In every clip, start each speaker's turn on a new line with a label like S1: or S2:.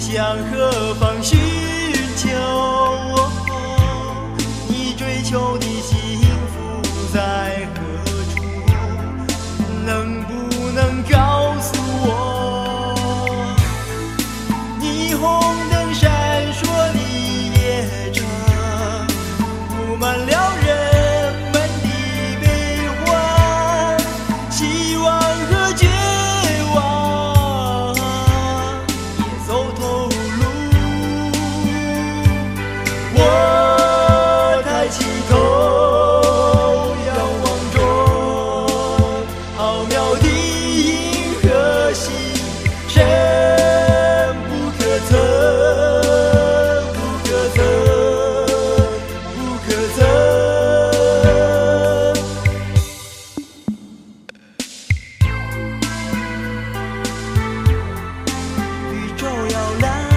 S1: 向何方寻求？你追求的幸福在何处？能不能告诉我？霓虹灯闪烁的夜车，布满了人们的悲欢、希望和绝望，也走投路。我抬起头，仰望中浩渺的银河系，深不可测，不可测，不可测。宇宙摇篮，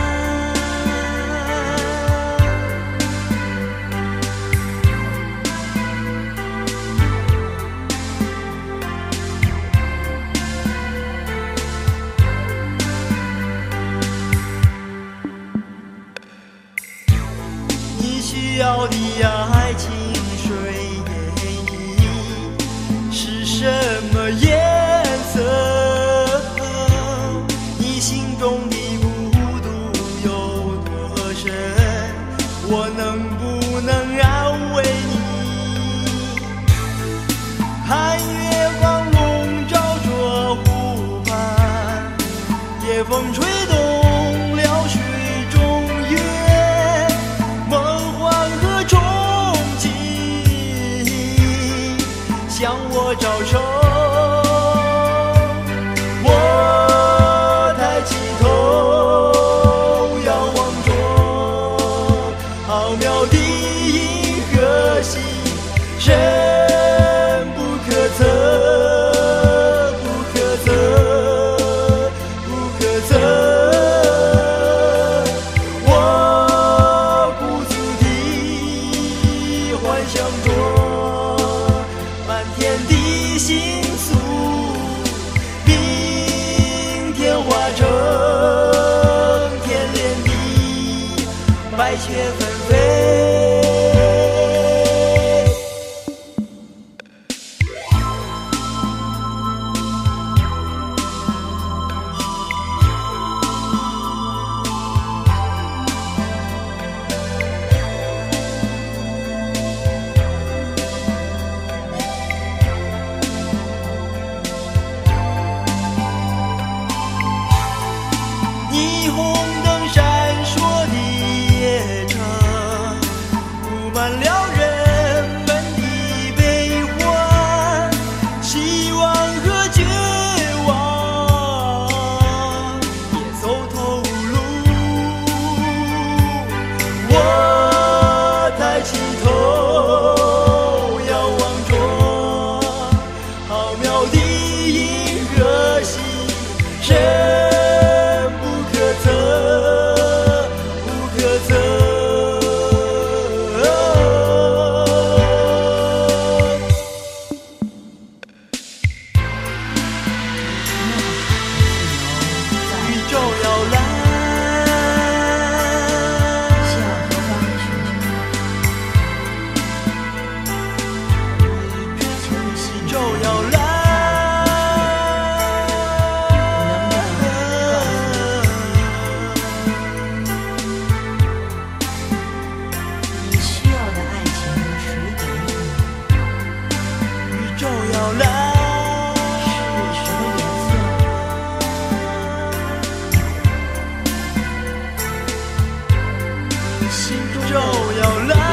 S1: 你需要的爱情水给你是什么颜色？你心中的孤独有多深？我能不能安慰你？看月光笼罩着湖畔，夜风吹动了水中月，梦幻和憧憬向我招手。我抬起头，仰望中浩渺的银河系，深不可测，不可测，不可测。我孤独地幻想着漫天的星宿，明天化成天连地，白雪纷飞。霓虹灯闪烁的夜车，布满了人们的悲欢、希望和绝望，也走投路。我抬起头，仰望中浩渺的银河系，深不可测，不可测。宇宙摇篮，
S2: 向何方寻求？你追求的幸
S1: 宇
S2: 福
S1: 宙摇篮。
S2: 你需要的爱情谁给你？
S1: 宇宙摇篮，
S2: 是什么颜色？
S1: 心中宇宙摇篮。